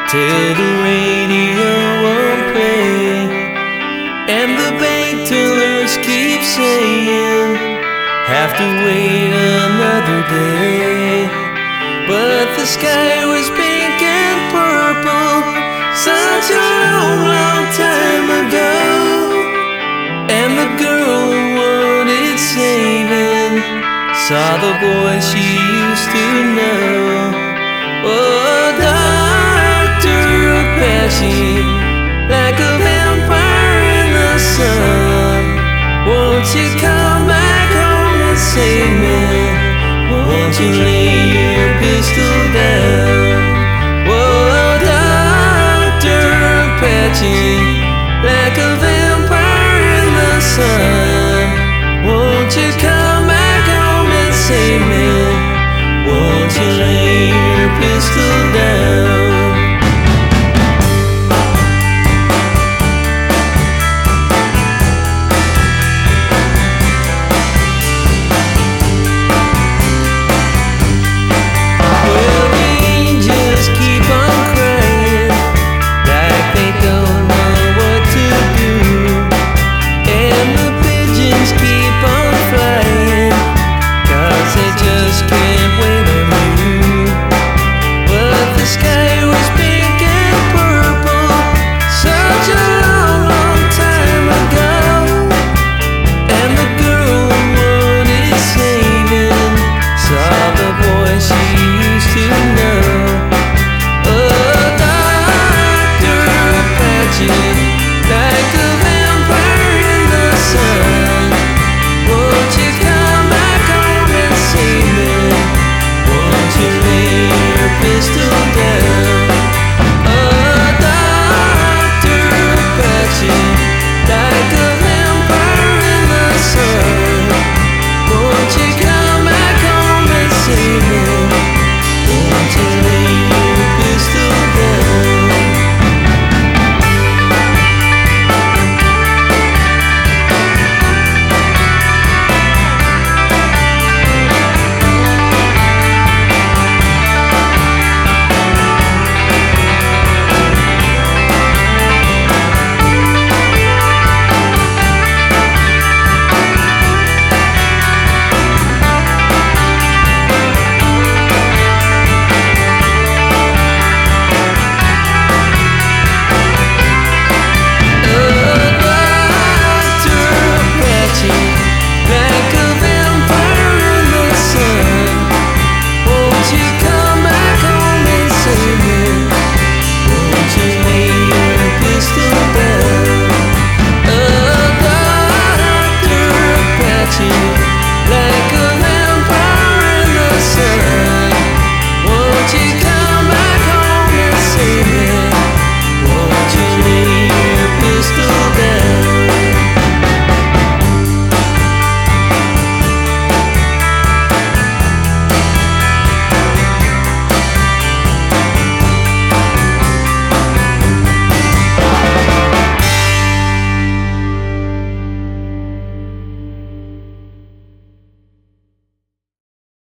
till the radio won't play, and the bank tellers keep saying, have to wait another day. But the sky was pink and purple such a long, long time ago, and the girl who wanted saving saw the boy she used to know. Oh, Dr. Apache, like a vampire in the sun, won't you come back home and save me? Won't you lay your pistol down? Oh, Dr. Apache,